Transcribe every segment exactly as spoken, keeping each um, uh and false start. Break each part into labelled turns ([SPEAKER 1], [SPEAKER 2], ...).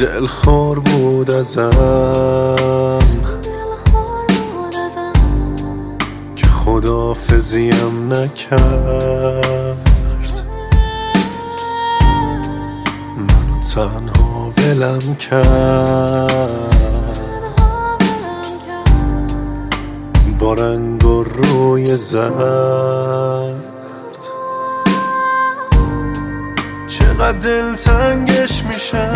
[SPEAKER 1] دلخور بود ازم که خداحافظیم نکرد، منو تنها ولم کرد با رنگ و روی زرد. چقدر دلتنگش میشم،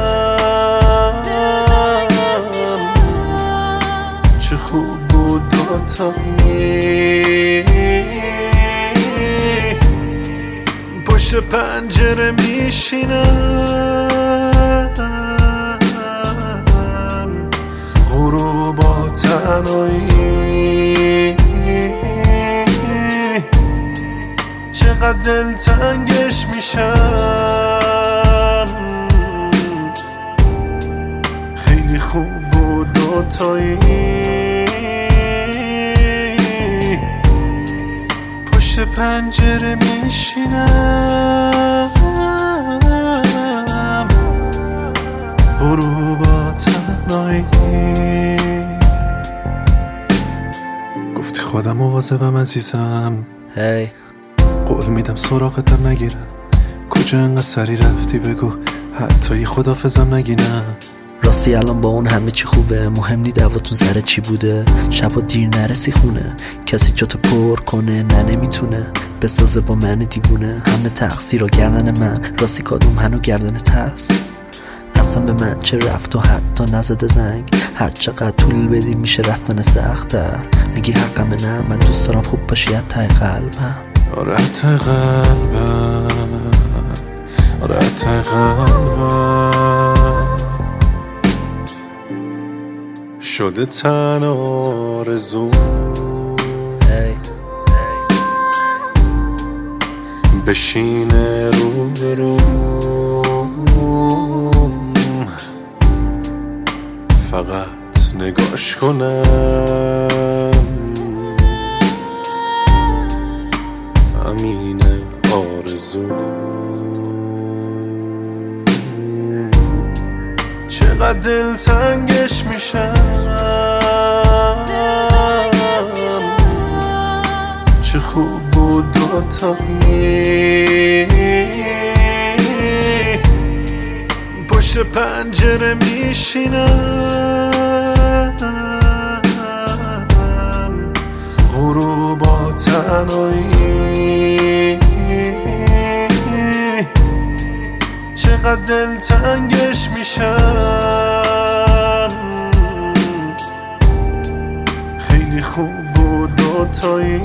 [SPEAKER 1] چه خوب بود دوتایی پشت پنجره میشینم، غروبا تنهایی چقدر دلتنگش میشم. خیلی خوب بود دوتایی پشت پنجره میشینم، غروبا تنهایی. گفتی خودم مواظبم عزیزم،
[SPEAKER 2] هی
[SPEAKER 1] قول میدم سراغتم نگیرم. کجا انقدر سری رفتی بگو، حتی یه خداحافظم نگینم.
[SPEAKER 2] راستی الان با اون همه چی خوبه، مهم نی دعواتون سر چی بوده. شبا دیر نرسی خونه، کسی جاتو پر کنه نه نمیتونه، بسازه با من دیوونه. همه تقصیر و گردن من، راستی کادوم هنو گردنت هست. اصلا به من چه رفت و حتی نزده زنگ، هر چقدر طول بدی میشه رفتن سخت‌تر. میگی حقمه نه، من دوست دارم خوب باشی ته قلبم.
[SPEAKER 1] آره ته قلبم، آره ته قلبم شده تن آرزو بشینه رو به رو، فقط نگاش کنم. امینه آرزو چقدر دلتنگش میشم، چه خوب بود دوتایی پشت پنجره میشینم، غروبا تنهایی چقدر دلتنگش میشم. خیلی خوب بود دوتایی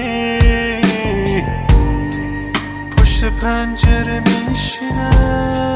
[SPEAKER 1] پشت پنجره میشینم.